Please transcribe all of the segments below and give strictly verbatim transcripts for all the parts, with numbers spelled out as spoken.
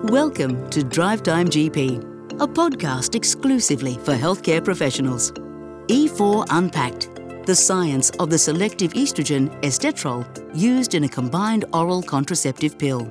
Welcome to Drive Time G P, a podcast exclusively for healthcare professionals. E four Unpacked, the science of the selective estrogen estetrol used in a combined oral contraceptive pill.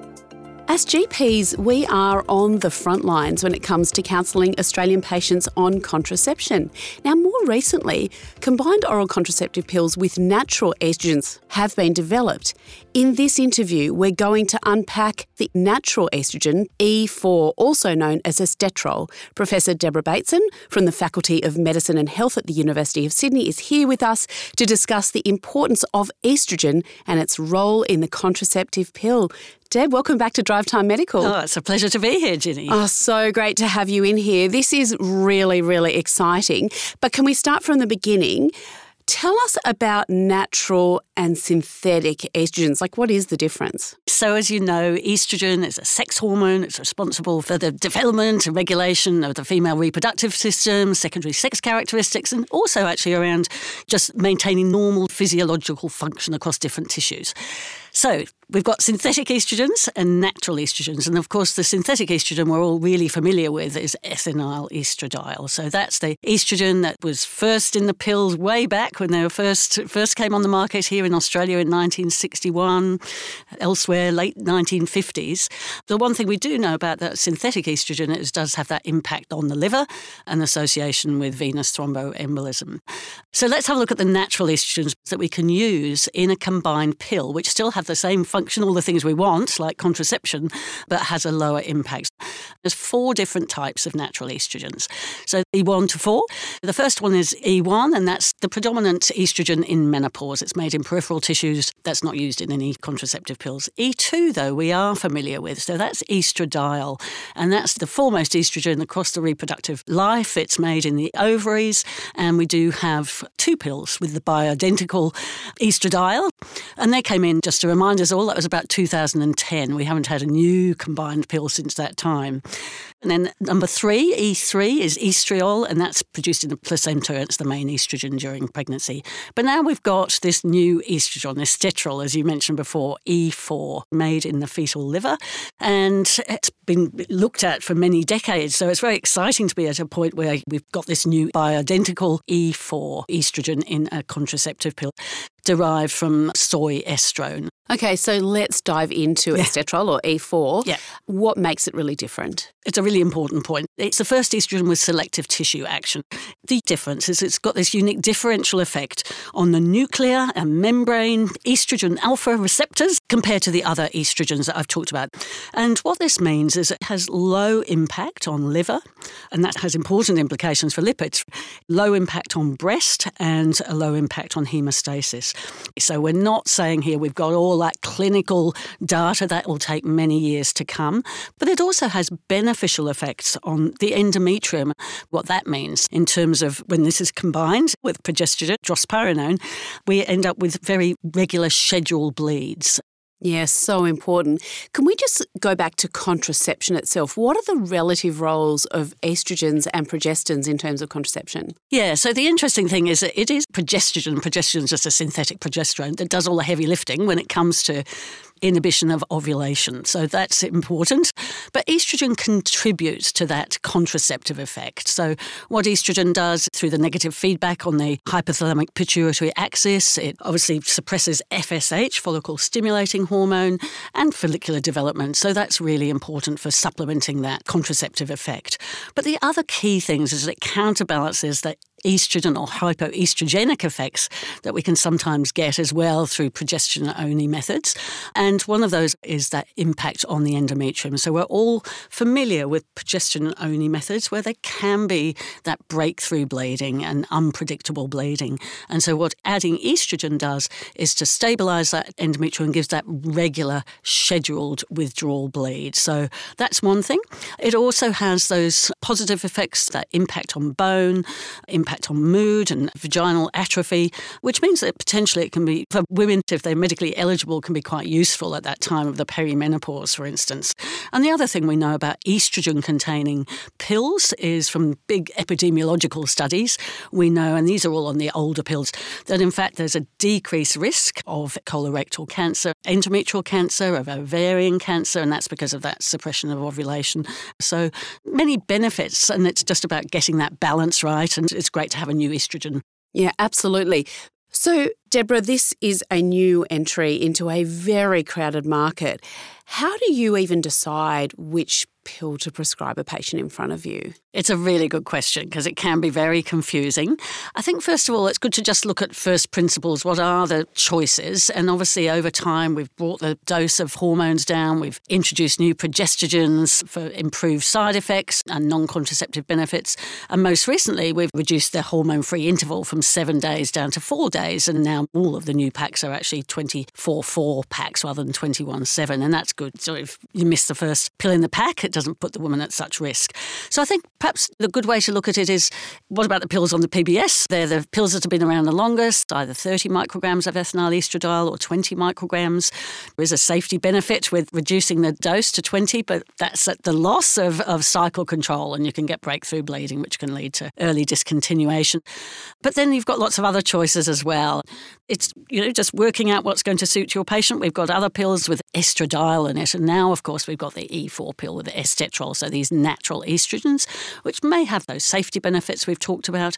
As G Ps, we are on the front lines when it comes to counselling Australian patients on contraception. Now, more recently, combined oral contraceptive pills with natural estrogens have been developed. In this interview, we're going to unpack the natural estrogen, E four, also known as estetrol. Professor Deborah Bateson from the Faculty of Medicine and Health at the University of Sydney is here with us to discuss the importance of estrogen and its role in the contraceptive pill. Deb, welcome back to Drive Time Medical. Oh, it's a pleasure to be here, Ginny. Oh, so great to have you in here. This is really, really exciting. But can we start from the beginning? Tell us about natural and synthetic estrogens. Like, what is the difference? So, as you know, estrogen is a sex hormone. It's responsible for the development and regulation of the female reproductive system, secondary sex characteristics, and also actually around just maintaining normal physiological function across different tissues. So, we've got synthetic estrogens and natural estrogens. And of course, the synthetic estrogen we're all really familiar with is ethinyl estradiol. So that's the estrogen that was first in the pills way back when they were first first came on the market here in Australia in nineteen sixty-one, elsewhere late nineteen fifties. The one thing we do know about that synthetic estrogen is it does have that impact on the liver and association with venous thromboembolism. So let's have a look at the natural estrogens that we can use in a combined pill, which still have the same function, all the things we want, like contraception, but has a lower impact. There's four different types of natural estrogens. So E one to four. The first one is E one, and that's the predominant estrogen in menopause. It's made in peripheral tissues. That's not used in any contraceptive pills. E two, though, we are familiar with. So that's estradiol, and that's the foremost estrogen across the reproductive life. It's made in the ovaries, and we do have two pills with the bioidentical estradiol, and they came in, just to remind us all, that was about two thousand ten. We haven't had a new combined pill since that time. And then number three, E three, is estriol, and that's produced in the placenta. It's the main estrogen during pregnancy. But now we've got this new estrogen, estetrol, as you mentioned before, E four, made in the fetal liver, and it's been looked at for many decades. So it's very exciting to be at a point where we've got this new bioidentical E four estrogen in a contraceptive pill derived from soy estrone. Okay, so let's dive into Yeah. estetrol or E four. Yeah. What makes it really different? It's a really important point. It's the first estrogen with selective tissue action. The difference is it's got this unique differential effect on the nuclear and membrane estrogen alpha receptors compared to the other estrogens that I've talked about. And what this means is it has low impact on liver, and that has important implications for lipids, low impact on breast, and a low impact on hemostasis. So we're not saying here we've got all that clinical data. That will take many years to come. But it also has beneficial effects on the endometrium. What that means in terms of when this is combined with progesterone, drospirenone, we end up with very regular scheduled bleeds. Yes, so important. Can we just go back to contraception itself? What are the relative roles of estrogens and progestins in terms of contraception? Yeah, so the interesting thing is that it is progesterone. Progesterone is just a synthetic progesterone that does all the heavy lifting when it comes to inhibition of ovulation. So that's important. But estrogen contributes to that contraceptive effect. So what estrogen does through the negative feedback on the hypothalamic pituitary axis, it obviously suppresses F S H, follicle stimulating hormone, and follicular development. So that's really important for supplementing that contraceptive effect. But the other key things is that it counterbalances the estrogen or hypoestrogenic effects that we can sometimes get as well through progesterone-only methods. And one of those is that impact on the endometrium. So we're all familiar with progesterone-only methods where there can be that breakthrough bleeding and unpredictable bleeding. And so what adding estrogen does is to stabilise that endometrium and gives that regular scheduled withdrawal bleed. So that's one thing. It also has those positive effects that impact on bone, impact impact on mood and vaginal atrophy, which means that potentially it can be, for women, if they're medically eligible, can be quite useful useful at that time of the perimenopause, for instance. And the other thing we know about estrogen-containing pills is from big epidemiological studies. We know, and these are all on the older pills, that in fact there's a decreased risk of colorectal cancer, endometrial cancer, of ovarian cancer, and that's because of that suppression of ovulation. So many benefits, and it's just about getting that balance right, and it's great to have a new estrogen. Yeah, absolutely. So, Deborah, this is a new entry into a very crowded market. How do you even decide which pill to prescribe a patient in front of you? It's a really good question because it can be very confusing. I think, first of all, it's good to just look at first principles. What are the choices? And obviously, over time, we've brought the dose of hormones down. We've introduced new progestogens for improved side effects and non-contraceptive benefits. And most recently, we've reduced the hormone-free interval from seven days down to four days. And now all of the new packs are actually twenty-four four packs rather than twenty-one seven. And that's good. So if you miss the first pill in the pack, it doesn't put the woman at such risk. So I think perhaps the good way to look at it is, what about the pills on the P B S? They're the pills that have been around the longest, either thirty micrograms of ethinyl estradiol or twenty micrograms. There is a safety benefit with reducing the dose to twenty, but that's at the loss of, of cycle control, and you can get breakthrough bleeding, which can lead to early discontinuation. But then you've got lots of other choices as well. It's, you know, just working out what's going to suit your patient. We've got other pills with estradiol in it, and now, of course, we've got the E four pill with the estetrol, so these natural estrogens, which may have those safety benefits we've talked about.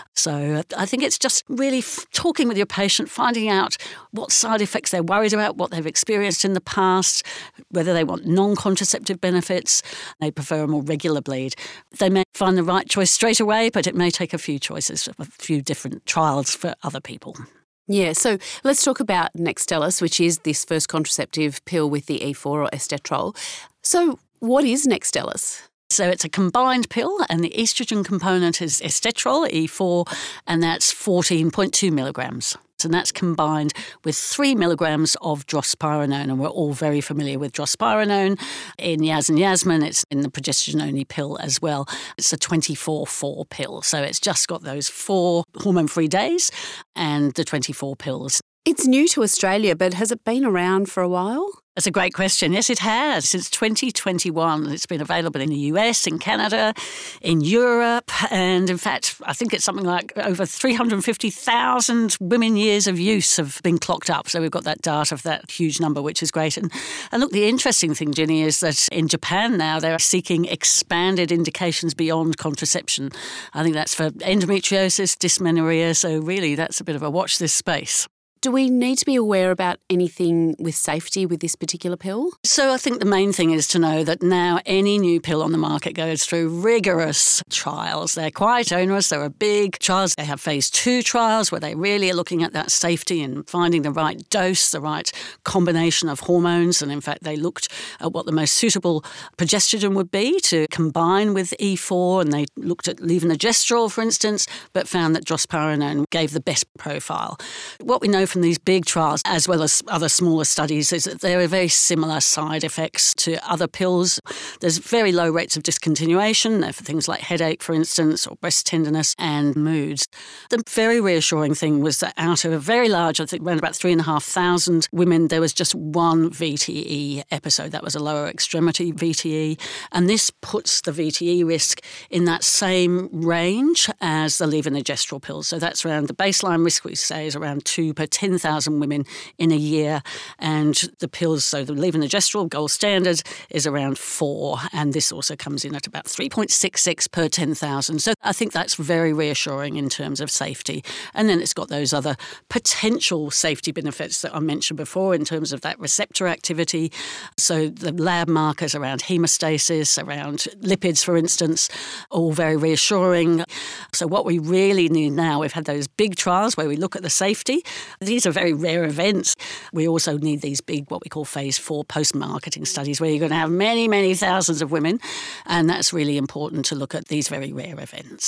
So I think it's just really f- talking with your patient, finding out what side effects they're worried about, what they've experienced in the past, whether they want non-contraceptive benefits, they prefer a more regular bleed. They may find the right choice straight away, but it may take a few choices, a few different trials for other people. Yeah, so let's talk about Nextstellis, which is this first contraceptive pill with the E four or estetrol. So what is Nextstellis? So it's a combined pill, and the estrogen component is estetrol, E four, and that's fourteen point two milligrams. And that's combined with three milligrams of drospirenone. And we're all very familiar with drospirenone. In Yaz and Yasmin, it's in the progesterone-only pill as well. It's a twenty-four four pill. So it's just got those four hormone-free days and the twenty-four pills. It's new to Australia, but has it been around for a while? That's a great question. Yes, it has. Since twenty twenty-one, it's been available in the U S, in Canada, in Europe, and in fact, I think it's something like over three hundred fifty thousand women years of use have been clocked up. So we've got that data of that huge number, which is great. And, and look, the interesting thing, Ginny, is that in Japan now, they're seeking expanded indications beyond contraception. I think that's for endometriosis, dysmenorrhea. So really, that's a bit of a watch this space. Do we need to be aware about anything with safety with this particular pill? So I think the main thing is to know that now any new pill on the market goes through rigorous trials. They're quite onerous. There are big trials. They have phase two trials where they really are looking at that safety and finding the right dose, the right combination of hormones. And in fact, they looked at what the most suitable progesterone would be to combine with E four. And they looked at levonorgestrel, for instance, but found that drospirenone gave the best profile. What we know from these big trials, as well as other smaller studies, is that there are very similar side effects to other pills. There's very low rates of discontinuation for things like headache, for instance, or breast tenderness and moods. The very reassuring thing was that out of a very large, I think around about three and a half thousand women, there was just one V T E episode. That was a lower extremity V T E. And this puts the V T E risk in that same range as the levonorgestrel pills. So that's around the baseline risk, we say, is around two per ten thousand women in a year, and the pills, so the levonorgestrel gold standard is around four, and this also comes in at about three point six six per ten thousand. So I think that's very reassuring in terms of safety. And then it's got those other potential safety benefits that I mentioned before in terms of that receptor activity. So the lab markers around hemostasis, around lipids, for instance, all very reassuring. So what we really need now, we've had those big trials where we look at the safety. These are very rare events. We also need these big, what we call phase four post-marketing studies, where you're going to have many, many thousands of women. And that's really important to look at these very rare events.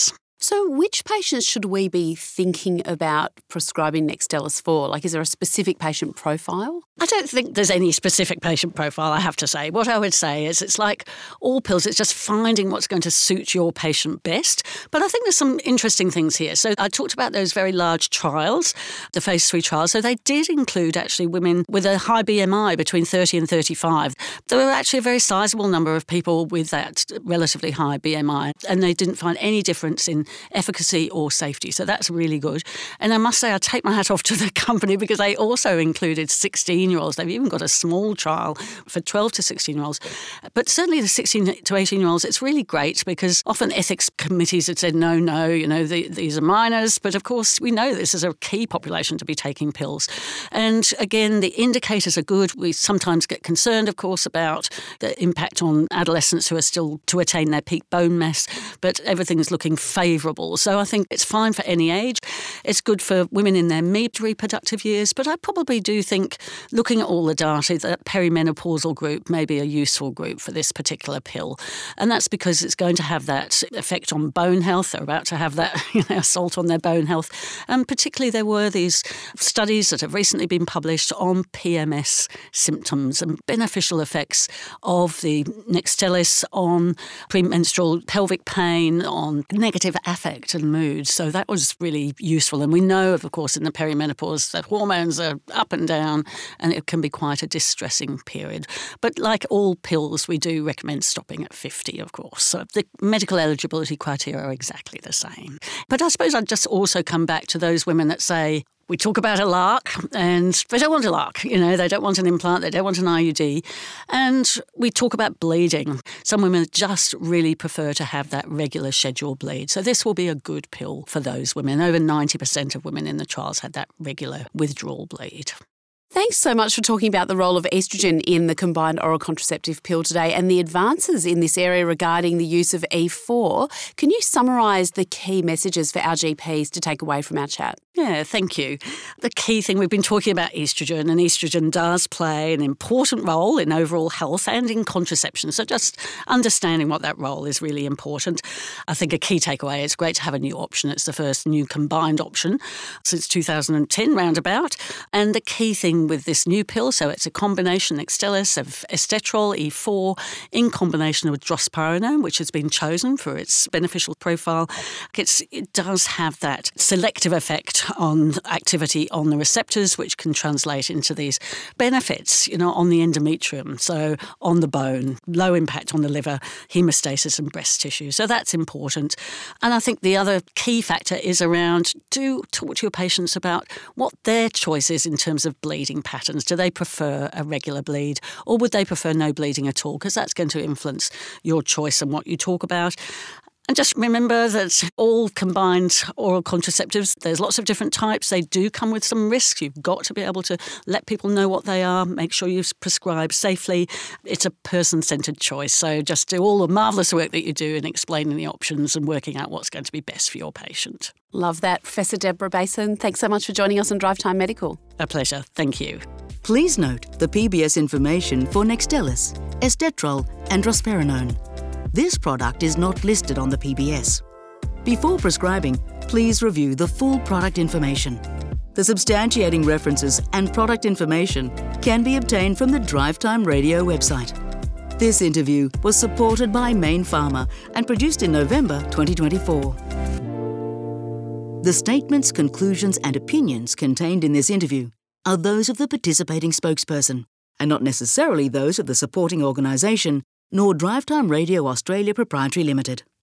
So which patients should we be thinking about prescribing Nextstellis for? Like, is there a specific patient profile? I don't think there's any specific patient profile, I have to say. What I would say is it's like all pills, it's just finding what's going to suit your patient best. But I think there's some interesting things here. So I talked about those very large trials, the phase three trials. So they did include actually women with a high B M I between thirty and thirty-five. There were actually a very sizable number of people with that relatively high B M I, and they didn't find any difference in efficacy or safety. So that's really good. And I must say, I take my hat off to the company because they also included sixteen-year-olds. They've even got a small trial for twelve to sixteen-year-olds. But certainly the sixteen to eighteen-year-olds, it's really great because often ethics committees have said, no, no, you know, the, these are minors. But of course, we know this is a key population to be taking pills. And again, the indicators are good. We sometimes get concerned, of course, about the impact on adolescents who are still to attain their peak bone mass, but everything's looking favourable. So I think it's fine for any age. It's good for women in their mid reproductive years, but I probably do think, looking at all the data, that perimenopausal group may be a useful group for this particular pill. And that's because it's going to have that effect on bone health. They're about to have that you know, assault on their bone health. And particularly there were these studies that have recently been published on P M S symptoms and beneficial effects of the Nextstellis on premenstrual pelvic pain, on negative affect and mood. So that was really useful. And we know, of course, in the perimenopause that hormones are up and down and it can be quite a distressing period. But like all pills, we do recommend stopping at fifty, of course. So the medical eligibility criteria are exactly the same. But I suppose I'd just also come back to those women that say, we talk about a lark and they don't want a lark, you know, they don't want an implant, they don't want an I U D. And we talk about bleeding. Some women just really prefer to have that regular scheduled bleed. So this will be a good pill for those women. Over ninety percent of women in the trials had that regular withdrawal bleed. Thanks so much for talking about the role of estrogen in the combined oral contraceptive pill today and the advances in this area regarding the use of E four. Can you summarise the key messages for our G Ps to take away from our chat? Yeah, thank you. The key thing, we've been talking about estrogen, and estrogen does play an important role in overall health and in contraception. So just understanding what that role is really important. I think a key takeaway, it's great to have a new option. It's the first new combined option since two thousand ten roundabout. And the key thing with this new pill, so it's a combination Nextstellis of estetrol, E four, in combination with drospirenone, which has been chosen for its beneficial profile. It's, it does have that selective effect on activity on the receptors, which can translate into these benefits, you know, on the endometrium, so on the bone, low impact on the liver, hemostasis and breast tissue. So that's important. And I think the other key factor is around, do talk to your patients about what their choice is in terms of bleeding patterns. Do they prefer a regular bleed or would they prefer no bleeding at all? Because that's going to influence your choice and what you talk about. And just remember that all combined oral contraceptives, there's lots of different types. They do come with some risks. You've got to be able to let people know what they are, make sure you prescribe safely. It's a person-centred choice. So just do all the marvellous work that you do in explaining the options and working out what's going to be best for your patient. Love that. Professor Deborah Bason, thanks so much for joining us on Drive Time Medical. A pleasure. Thank you. Please note the P B S information for Nextstellis, estetrol and drospirenone. This product is not listed on the P B S. Before prescribing, please review the full product information. The substantiating references and product information can be obtained from the Drive Time Radio website. This interview was supported by Mayne Pharma and produced in November twenty twenty-four. The statements, conclusions and opinions contained in this interview are those of the participating spokesperson and not necessarily those of the supporting organisation nor Drive Time Radio Australia Proprietary Limited.